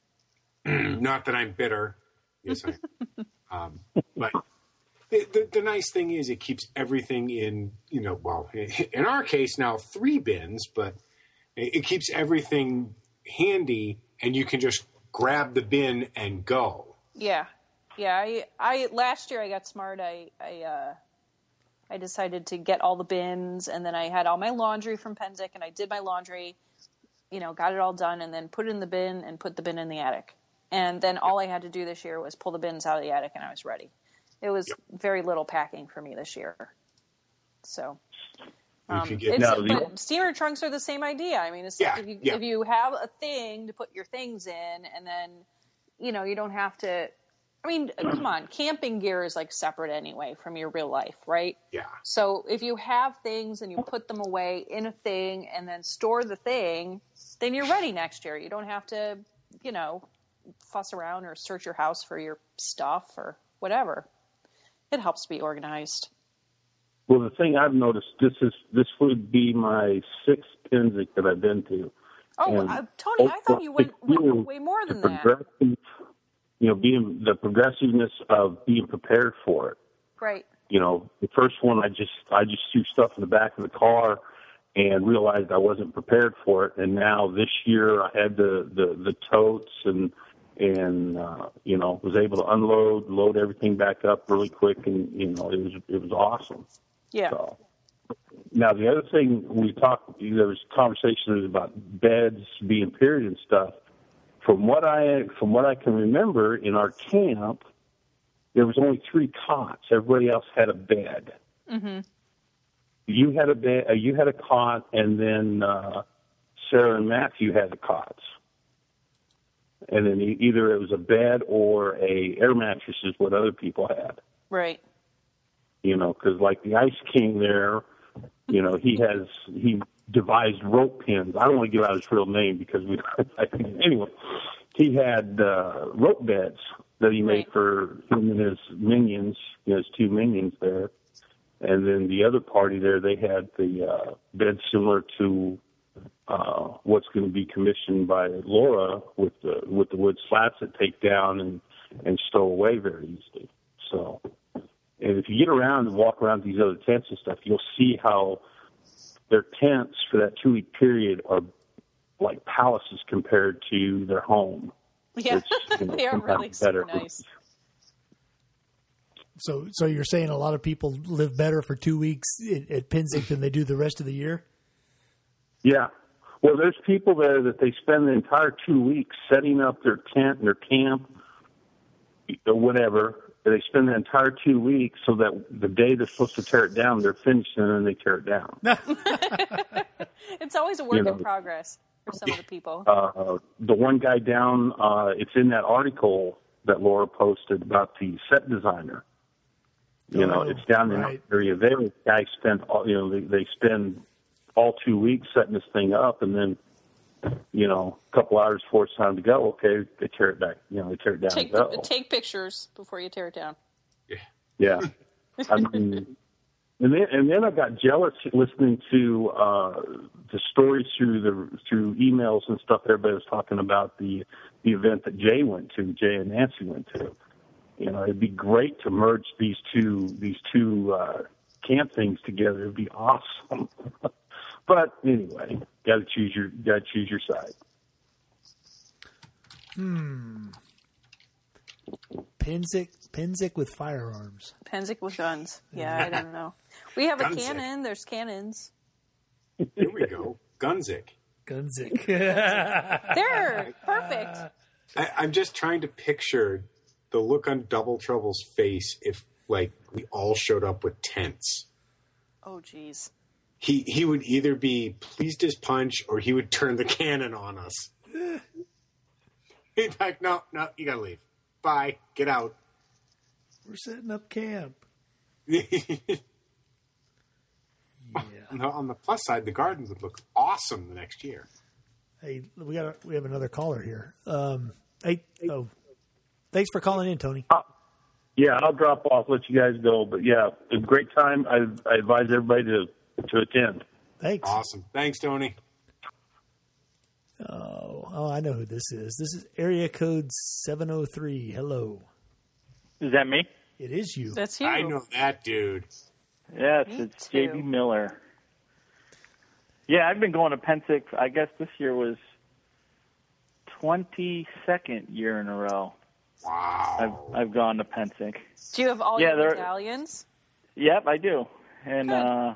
Not that I'm bitter. Yes, I am. um, but the, the, the nice thing is it keeps everything in, you know, well, in our case now, three bins, but it, it keeps everything handy and you can just grab the bin and go. Yeah. Yeah. I, I, last year I got smart. I, I, uh, I decided to get all the bins, and then I had all my laundry from Penzik, and I did my laundry, you know, got it all done, and then put it in the bin and put the bin in the attic. And then all I had to do this year was pull the bins out of the attic, and I was ready. It was Yep. very little packing for me this year. So, um, If you get- it's, Now, the- but steamer trunks are the same idea. I mean, it's Yeah, like if you, yeah. if you have a thing to put your things in, and then, you know, you don't have to, I mean, come on, camping gear is like separate anyway from your real life, right? Yeah. So if you have things and you put them away in a thing and then store the thing, then you're ready next year. You don't have to, you know, fuss around or search your house for your stuff or whatever. It helps to be organized. Well, the thing I've noticed, this is this would be my sixth Pinzik that I've been to. Oh, And uh, Tony, I thought you went, it's went way more than the that. progressive- You know, being the progressiveness of being prepared for it. Right. You know, the first one, I just I just threw stuff in the back of the car and realized I wasn't prepared for it. And now this year, I had the the, the totes and and uh, you know was able to unload, load everything back up really quick, and you know it was it was awesome. Yeah. So now the other thing we talked, there was conversations about beds being period and stuff. From what I from what I can remember, in our camp, there was only three cots. Everybody else had a bed. Mm-hmm. You had a bed. Uh, you had a cot, and then uh, Sarah and Matthew had the cots. And then e- either it was a bed or a air mattress is what other people had. Right. You know, because like the Ice King there, you know, he has he devised rope pins. I don't want to give out his real name because we. I think, anyway, he had uh, rope beds that he made Right. for him and his minions, you know, his two minions there. And then the other party there, they had the uh, bed similar to uh, what's going to be commissioned by Laura with the with the wood slats that take down and and stow away very easily. So. and if you get around and walk around these other tents and stuff, you'll see how their tents for that two week period are like palaces compared to their home. Yeah, Which, you know, they are really super better. nice. So, so you're saying a lot of people live better for two weeks at, at Pinzik than they do the rest of the year? Yeah. Well, there's people there that they spend the entire two weeks setting up their tent and their camp or whatever. They spend the entire two weeks so that the day they're supposed to tear it down, they're finished and then they tear it down. It's always a work You know, in progress for some of the people. Uh, the one guy down, uh, it's in that article that Laura posted about the set designer. You know, Oh, it's down in right. that area there. The guy spent, all, you know, they, they spend all two weeks setting this thing up, and then, you know, a couple hours before it's time to go, okay, they tear it back. You know, they tear it down Take and go. take pictures before you tear it down. Yeah. I mean, and then and then I got jealous listening to uh, the stories through the through emails and stuff. Everybody was talking about the the event that Jay went to, Jay and Nancy went to. You know, it'd be great to merge these two these two uh, camp things together. It'd be awesome. But anyway, got to choose your got to choose your side. Hmm. Pinzik, Pinzik with firearms. Penzik with guns. Yeah, I don't know. We have a Gunzik. cannon. There's cannons. Here we go. Gunzik. Gunzik. There, perfect. I, I'm just trying to picture the look on Double Trouble's face if, like, we all showed up with tents. Oh, geez. He he would either be pleased as punch or he would turn the cannon on us. He'd be like, no, no, you gotta leave. Bye. Get out. We're setting up camp. Yeah. Yeah. No, on the plus side, the garden would look awesome the next year. Hey, we got a, we have another caller here. Um, hey, oh, thanks for calling in, Tony. Uh, yeah, I'll drop off, let you guys go. But yeah, a great time. I, I advise everybody to to attend. Thanks. Awesome. Thanks, Tony. Oh, oh, I know who this is. This is area code seven oh three. Hello. Is that me? It is you. That's you. I know that dude. Yes, Me it's too. J B Miller. Yeah, I've been going to Pensick. I guess this year was twenty-second year in a row. Wow. I've I've gone to Pensick. Do you have all Yeah, your they're- medallions? Yep, I do. And Good. uh,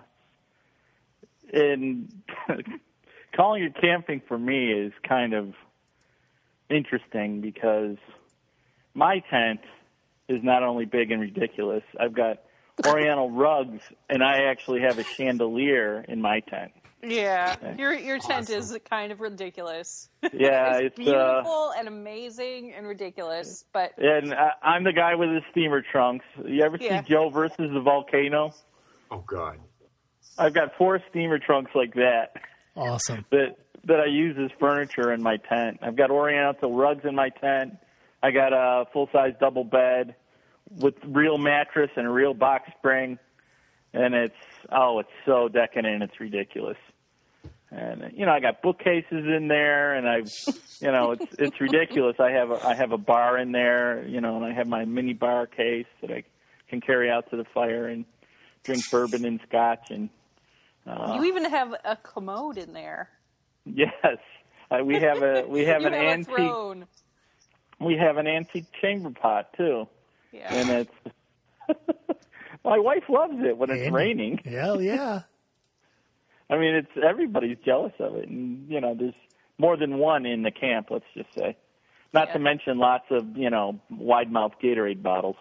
and calling it camping for me is kind of interesting because my tent is not only big and ridiculous. I've got Oriental rugs, and I actually have a chandelier in my tent. Yeah, your your tent Awesome. is kind of ridiculous. Yeah, it's, it's, uh, beautiful and amazing and ridiculous, but And I, I'm the guy with the steamer trunks. You ever Yeah. see Joe versus the volcano? Oh, God. I've got four steamer trunks like that Awesome. that that I use as furniture in my tent. I've got Oriental rugs in my tent. I got a full-size double bed with real mattress and a real box spring, and it's oh, it's so decadent, it's ridiculous. And you know, I got bookcases in there, and I've, you know, it's it's ridiculous. I have a I have a bar in there, you know, and I have my mini bar case that I can carry out to the fire and drink bourbon and scotch, and uh, you even have a commode in there. yes, uh, we have a we have you an have antique a throne. we have an antique chamber pot too, Yeah. and it's my wife loves it when it's And- raining. Hell yeah. I mean, it's everybody's jealous of it, and you know, there's more than one in the camp. Let's just say, not Yeah. to mention lots of you know wide mouth Gatorade bottles.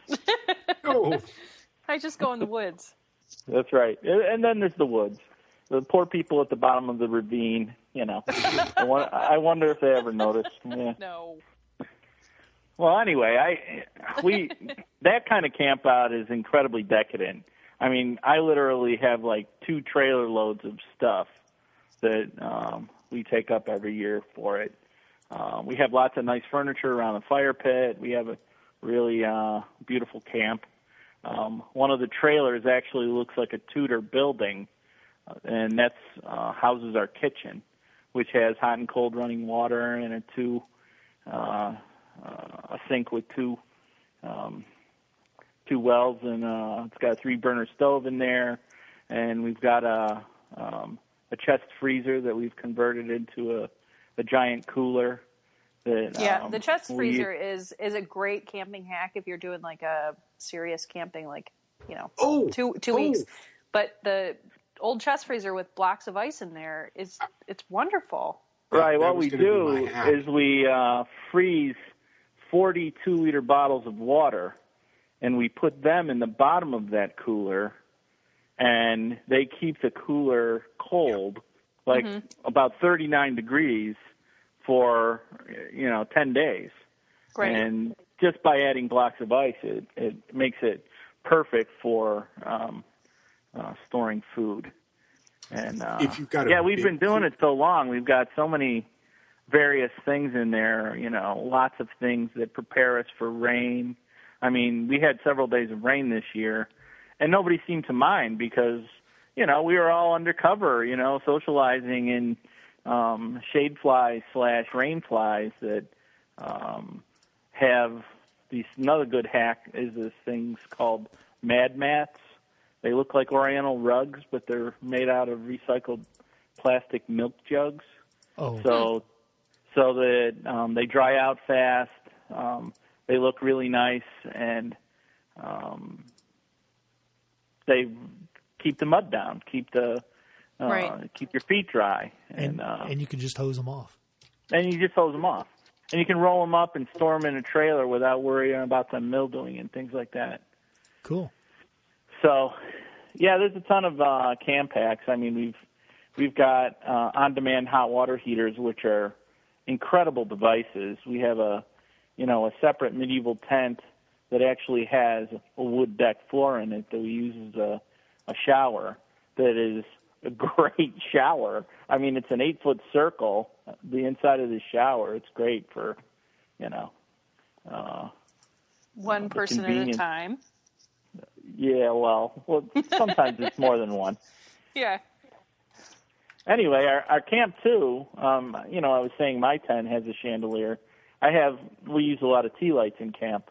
Oh, I just go in the woods. That's right, and and then there's the woods, the poor people at the bottom of the ravine. You know, I, won- I wonder if they ever noticed. Yeah. No. Well, anyway, I we that kind of camp out is incredibly decadent. I mean, I literally have like two trailer loads of stuff that um, we take up every year for it. Um, we have lots of nice furniture around the fire pit. We have a really uh, beautiful camp. Um, one of the trailers actually looks like a Tudor building, uh, and that's uh, houses our kitchen, which has hot and cold running water and a two uh, uh, a sink with two um, two wells, and uh, it's got a three burner stove in there, and we've got a um, a chest freezer that we've converted into a, a giant cooler. That, yeah, um, the chest we, freezer is is a great camping hack if you're doing like a serious camping, like you know, Oh, two two oh. weeks. But the old chest freezer with blocks of ice in there is it's wonderful. Right. That what was we gonna be do my hack. is we uh, freeze forty-two liter bottles of water, and we put them in the bottom of that cooler, and they keep the cooler cold, like Mm-hmm. about thirty-nine degrees for, you know, ten days. Great. And just by adding blocks of ice, it, it makes it perfect for um, uh, storing food. And uh, If you've got a yeah, we've big been doing food- it so long. We've got so many various things in there, you know, lots of things that prepare us for rain. I mean, we had several days of rain this year, and nobody seemed to mind because, you know, we were all undercover, you know, socializing in um, shade flies slash rain flies that um, have these. Another good hack is this things called mad mats. They look like Oriental rugs, but they're made out of recycled plastic milk jugs. Oh, So, so that um, they dry out fast. Um, they look really nice, and um, they keep the mud down, keep the uh, Right. keep your feet dry, and and uh, and you can just hose them off. and you just hose them off, and you can roll them up and store them in a trailer without worrying about them mildewing and things like that. Cool. So, yeah, there's a ton of uh, camp packs. I mean, we've we've got uh, on-demand hot water heaters, which are incredible devices. We have a, you know, a separate medieval tent that actually has a wood deck floor in it that we use as a, a shower. That is a great shower. I mean, it's an eight-foot circle, the inside of the shower. It's great for, you know, uh, One the person at a convenience. time. Yeah, well, well, sometimes it's more than one. Yeah. Anyway, our, our camp too, um, you know, I was saying my tent has a chandelier. I have, we use a lot of tea lights in camp,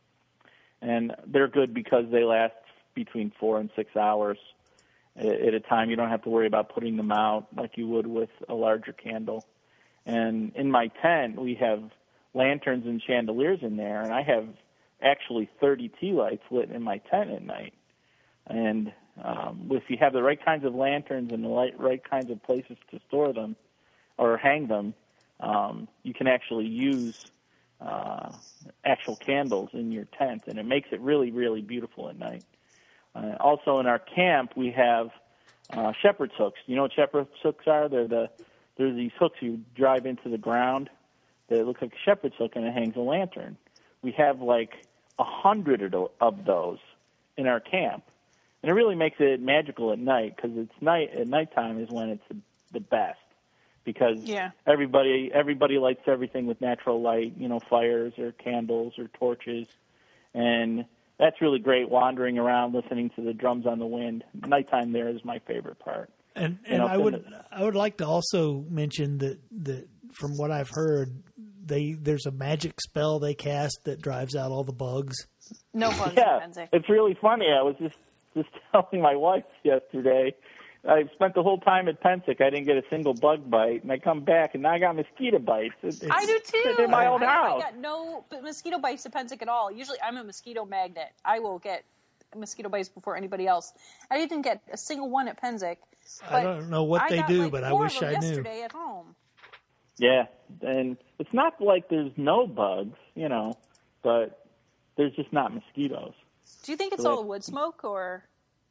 and they're good because they last between four and six hours at, at a time. You don't have to worry about putting them out like you would with a larger candle. And in my tent, we have lanterns and chandeliers in there, and I have actually thirty tea lights lit in my tent at night. And um, if you have the right kinds of lanterns and the right, right kinds of places to store them or hang them, um, you can actually use uh, actual candles in your tent, and it makes it really, really beautiful at night. Uh, also in our camp, we have uh, shepherd's hooks. You know what shepherd's hooks are? They're the they're these hooks you drive into the ground. They look like a shepherd's hook, and it hangs a lantern. We have like a hundred of those in our camp, and it really makes it magical at night because it's night at nighttime is when it's the, the best because Yeah. everybody everybody lights everything with natural light, you know, fires or candles or torches, and that's really great. Wandering around, listening to the drums on the wind. Nighttime there is my favorite part. And You and know, I from would the- I would like to also mention that that from what I've heard, they there's a magic spell they cast that drives out all the bugs. No bugs Yeah, in Penzic. it's really funny. I was just just telling my wife yesterday. I spent the whole time at Pensick. I didn't get a single bug bite, and I come back and now I got mosquito bites. It's, I do too. in my old I, house. I got no b- mosquito bites at Penzic at all. Usually, I'm a mosquito magnet. I will get mosquito bites before anybody else. I didn't get a single one at Penzic. I don't know what I they got, do, like, but I four wish of them I knew. Yesterday at home. Yeah, and it's not like there's no bugs, you know, but there's just not mosquitoes. Do you think it's So all that- the wood smoke, or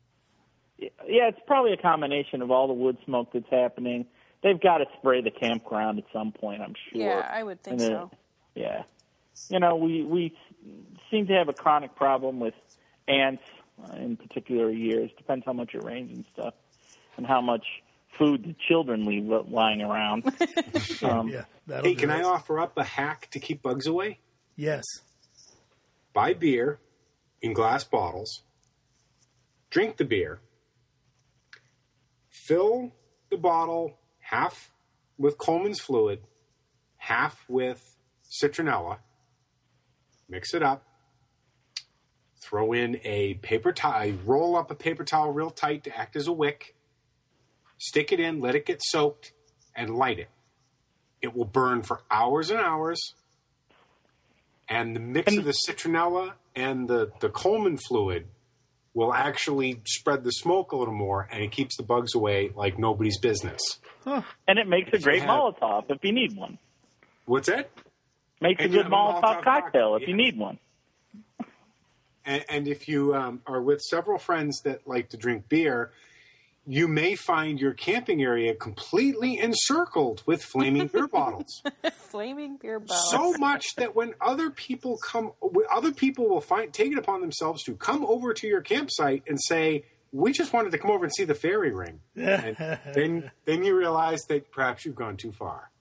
Yeah, it's probably a combination of all the wood smoke that's happening. They've got to spray the campground at some point, I'm sure. yeah, I would think And so. it- Yeah. You know, we, we seem to have a chronic problem with ants uh, in particular years. Depends how much it rains and stuff, and how much food the children leave lying around. um, Yeah, that'll Hey, do can it. I offer up a hack to keep bugs away? Yes. Buy beer in glass bottles, drink the beer, fill the bottle half with Coleman's fluid, half with citronella, mix it up, throw in a paper towel, roll up a paper towel real tight to act as a wick, stick it in, let it get soaked, and light it. It will burn for hours and hours, and the mix of the citronella and the, the Coleman fluid will actually spread the smoke a little more, and it keeps the bugs away like nobody's business. Huh. And it makes a great have, Molotov if you need one. What's that? Makes and a good Molotov, Molotov cocktail, cocktail if yeah. you need one. And, and if you um, are with several friends that like to drink beer, you may find your camping area completely encircled with flaming beer bottles. Flaming beer bottles. So much that when other people come, other people will find take it upon themselves to come over to your campsite and say, "We just wanted to come over and see the fairy ring." And then, then you realize that perhaps you've gone too far.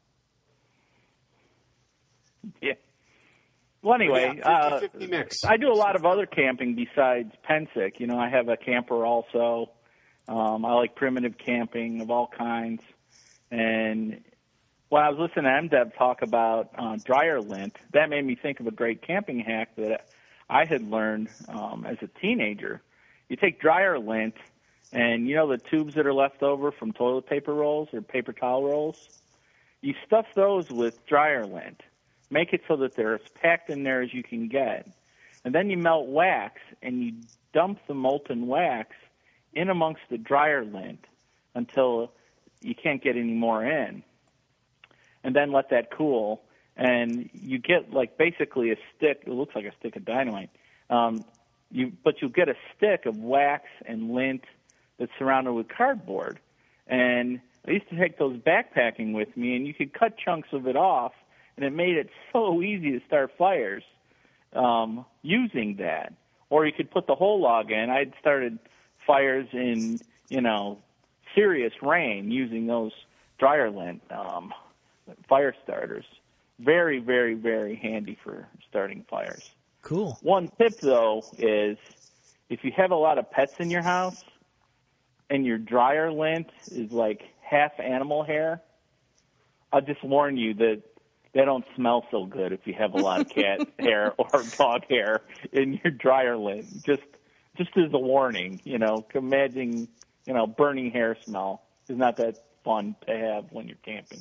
Yeah. Well, anyway, yeah, fifty, fifty mix. Uh, I do a lot of other camping besides Pensick. You know, I have a camper also. Um, I like primitive camping of all kinds. And when I was listening to M D E V talk about uh, dryer lint, that made me think of a great camping hack that I had learned um, as a teenager. You take dryer lint, and you know the tubes that are left over from toilet paper rolls or paper towel rolls? You stuff those with dryer lint. Make it so that they're as packed in there as you can get. And then you melt wax, and you dump the molten wax in amongst the dryer lint until you can't get any more in. And then let that cool. And you get, like, basically a stick. It looks like a stick of dynamite. Um, you, but you'll get a stick of wax and lint that's surrounded with cardboard. And I used to take those backpacking with me, and you could cut chunks of it off, and it made it so easy to start fires um, using that. Or you could put the whole log in. I'd started fires in, you know, serious rain using those dryer lint um, fire starters. Very, very, very handy for starting fires. Cool. One tip, though, is if you have a lot of pets in your house and your dryer lint is like half animal hair, I'll just warn you that they don't smell so good if you have a lot of cat hair or dog hair in your dryer lint. Just just as a warning, you know, imagine, you know, burning hair smell is not that fun to have when you're camping.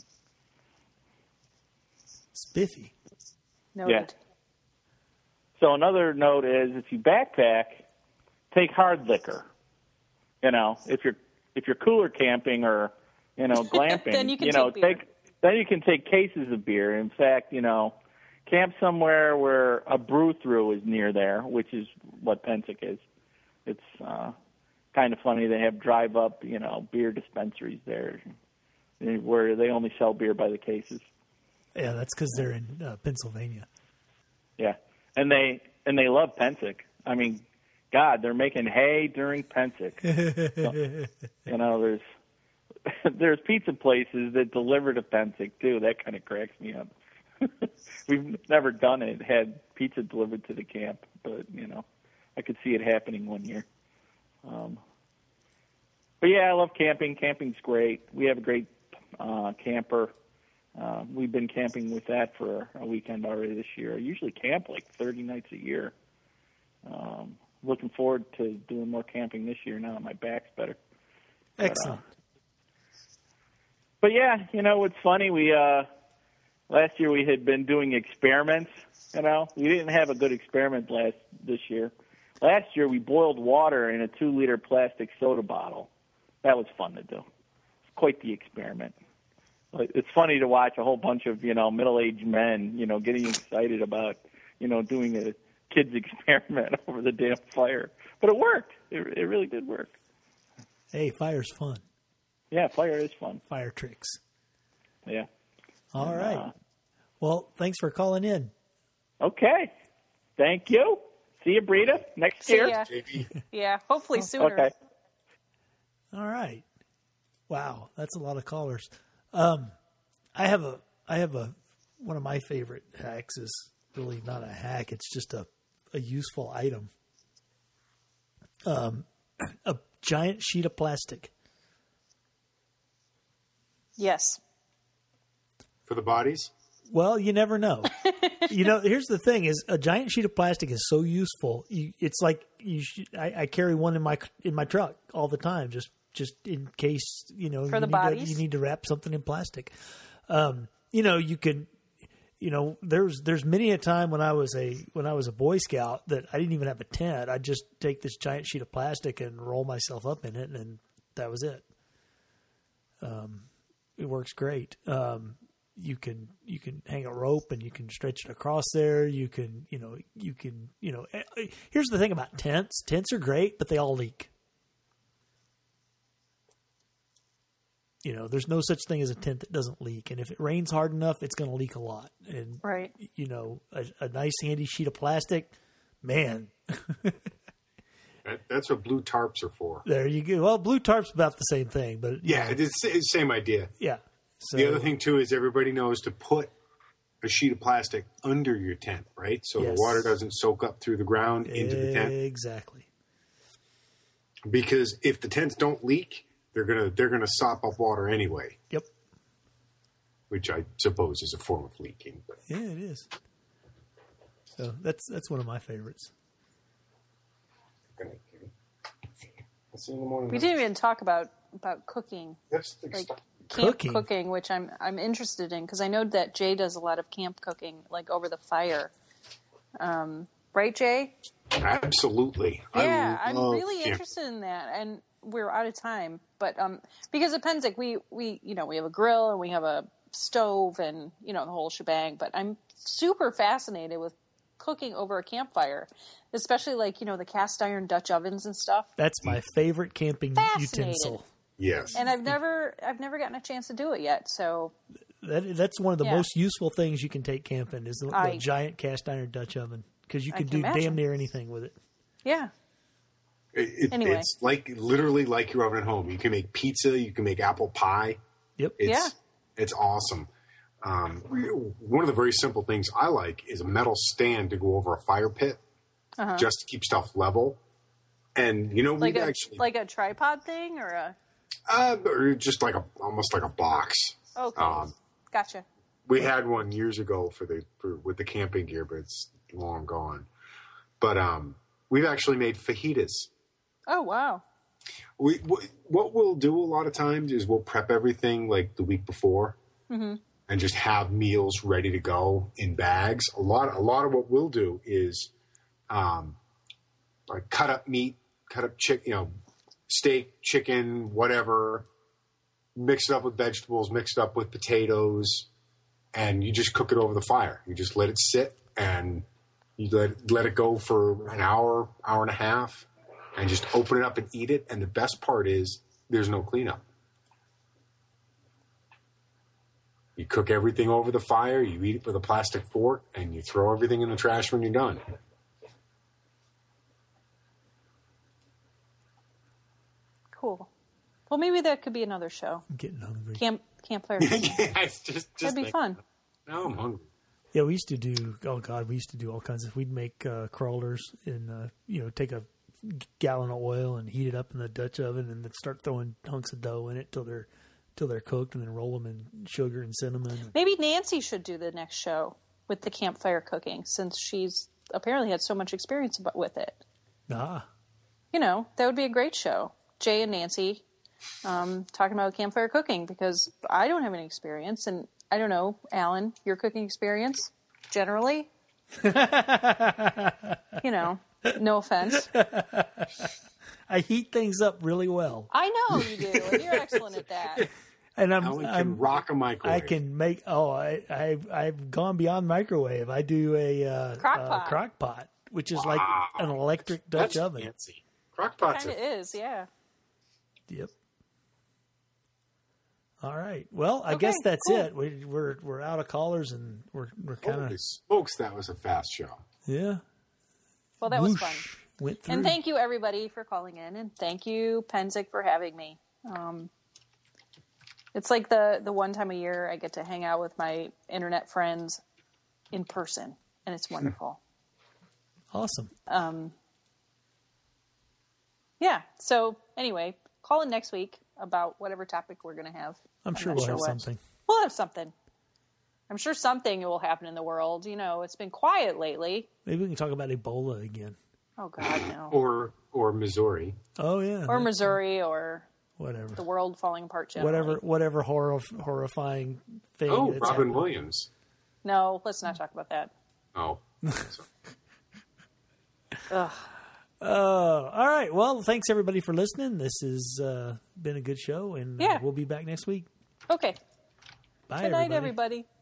Spiffy. Noted. Yeah. So another note is if you backpack, take hard liquor. You know, if you're if you're cooler camping or, you know, glamping, then you can you know, take beer. take then you can take cases of beer. In fact, you know, camp somewhere where a brew through is near there, which is what Pensick is. It's uh, kind of funny. They have drive up, you know, beer dispensaries there where they only sell beer by the cases. Yeah, that's because they're in uh, Pennsylvania. Yeah, and they and they love Pensick. I mean, God, they're making hay during Pensick. So, you know, there's there's pizza places that deliver to Pensick too. That kind of cracks me up. We've never done it, had pizza delivered to the camp, but you know, I could see it happening one year. Um, but yeah, I love camping. Camping's great. We have a great uh, camper. Uh, we've been camping with that for a weekend already this year. I usually camp like thirty nights a year. Um, looking forward to doing more camping this year now that my back's better. Excellent. But, uh, but yeah, you know, it's funny. We uh, last year we had been doing experiments. You know, we didn't have a good experiment last this year. Last year we boiled water in a two-liter plastic soda bottle. That was fun to do. It's quite the experiment. It's funny to watch a whole bunch of, you know, middle-aged men, you know, getting excited about, you know, doing a kid's experiment over the damn fire. But it worked. It, it really did work. Hey, fire's fun. Yeah, fire is fun. Fire tricks. Yeah. All and, right. Uh, well, thanks for calling in. Okay. Thank you. See you, Brita, next See year. ya. Yeah, hopefully sooner. Okay. All right. Wow, that's a lot of callers. Um, I have a, I have a, one of my favorite hacks is really not a hack. It's just a, a useful item. Um, a giant sheet of plastic. Yes. For the bodies? Well, you never know. You know, here's the thing: is a giant sheet of plastic is so useful. You, it's like you. Should, I, I carry one in my in my truck all the time, just just in case you know For you the need bodies? To, you need to wrap something in plastic. Um, you know, you can. You know, there's there's many a time when I was a when I was a Boy Scout that I didn't even have a tent. I'd just take this giant sheet of plastic and roll myself up in it, and that was it. Um, it works great. Um, you can you can hang a rope and you can stretch it across there. You can you know you can you know. Here's the thing about tents. Tents are great, but they all leak. You know, there's no such thing as a tent that doesn't leak. And if it rains hard enough, it's going to leak a lot. And, Right. you know, a, a nice handy sheet of plastic, man. That, that's what blue tarps are for. There you go. Well, blue tarp's about the same thing, but you Yeah, know, it's the same idea. yeah. So, The other thing, too, is everybody knows to put a sheet of plastic under your tent, right? So Yes. the water doesn't soak up through the ground into the tent. Exactly. Because if the tents don't leak, they're gonna they're gonna sop up water anyway, Yep. which I suppose is a form of leaking. But Yeah, it is. So that's that's one of my favorites. I'll see you in the morning. We didn't even talk about about cooking, That's the like stuff. camp Cooking? cooking, which I'm I'm interested in because I know that Jay does a lot of camp cooking, like over the fire. Um, right, Jay? Absolutely. Yeah, I I'm love really camp. interested in that, and we're out of time. But um, because at Penzic, we we you know we have a grill and we have a stove and you know the whole shebang. But I'm super fascinated with cooking over a campfire, especially like you know the cast iron Dutch ovens and stuff. That's my favorite camping Fascinated. utensil. Yes. And I've never I've never gotten a chance to do it yet. So That that's one of the Yeah. most useful things you can take camping is the, the I- giant cast iron Dutch oven because you I can can do imagine. damn near anything with it. yeah, It, it- Anyway. It's like literally like your oven at home. You can make pizza. You can make apple pie. Yep. It's, Yeah. It's awesome. Um, one of the very simple things I like is a metal stand to go over a fire pit uh-huh. just to keep stuff level. And, you know, like we've a actually... like a tripod thing or a Uh, or just like a almost like a box. okay, Um, gotcha. we had one years ago for the for with the camping gear, but it's long gone. But um, we've actually made fajitas. Oh wow, We w- what we'll do a lot of times is we'll prep everything like the week before, mm-hmm. and just have meals ready to go in bags. A lot a lot of what we'll do is, um, like cut up meat, cut up chicken, you know. Steak, chicken, whatever, mix it up with vegetables, mix it up with potatoes, and you just cook it over the fire. You just let it sit and you let, let it go for an hour, hour and a half, and just open it up and eat it. And the best part is there's no cleanup. You cook everything over the fire, you eat it with a plastic fork, and you throw everything in the trash when you're done. Cool. Well, maybe that could be another show. I'm getting hungry. Camp campfire. yeah, it's just, just That'd be like- fun. Now I'm hungry. Yeah, we used to do. Oh God, we used to do all kinds of. We'd make uh, crawlers and uh, you know take a gallon of oil and heat it up in the Dutch oven and then start throwing hunks of dough in it till they're till they're cooked and then roll them in sugar and cinnamon. Maybe Nancy should do the next show with the campfire cooking, since she's apparently had so much experience about, with it. Ah, You know, that would be a great show. Jay and Nancy um, talking about campfire cooking, because I don't have any experience, and I don't know, Alan, your cooking experience generally. You know, no offense. I heat things up really well, I know you do, and you're excellent at that. and I'm Alan can I'm rock a microwave. I can make. Oh, I I've I've gone beyond microwave. I do a uh, Crock uh, pot. crock pot, which is like Wow. an electric Dutch That's oven. fancy. Crockpots Kind of are is, yeah. Yep. All right. Well, I Okay, guess that's cool. it. We, we're we're out of callers, and we're we're kind Holy of smokes, that was a fast show. yeah. Well, that was Whoosh, fun. Went through. And thank you, everybody, for calling in, and thank you, Penzic, for having me. Um, it's like the, the one time a year I get to hang out with my internet friends in person, and it's wonderful. Awesome. um, yeah, so anyway, call in next week about whatever topic we're going to have. I'm sure not we'll sure have what. something. We'll have something. I'm sure something will happen in the world. You know, it's been quiet lately. Maybe we can talk about Ebola again. Oh God, no. Or or Missouri. Oh yeah. Or Missouri, or whatever. The world falling apart generally. Whatever, whatever horror, horrifying thing. Oh, that's Robin happened. Williams. No, let's not talk about that. Oh. Ugh. Oh, all right. Well, thanks everybody for listening. This has uh, been a good show, and Yeah. uh, we'll be back next week. Okay. Bye, Good night, everybody. everybody.